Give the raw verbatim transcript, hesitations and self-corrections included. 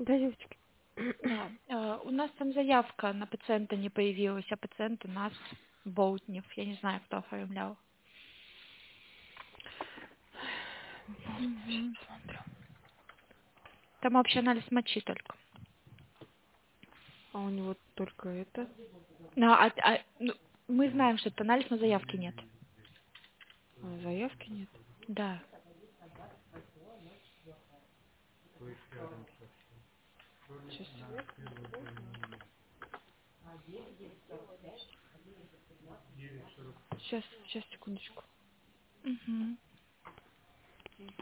Да, девочки. Да. э, У нас там заявка на пациента не появилась, а пациент у нас Болтнев. Я не знаю, кто оформлял. Сейчас Мгм. посмотрю. Там общий анализ мочи только. А у него только это. Ну, а, а, ну, мы знаем, что это анализ, но заявки нет. А, заявки нет. Да. Сейчас. Сейчас, сейчас, секундочку. Мгм.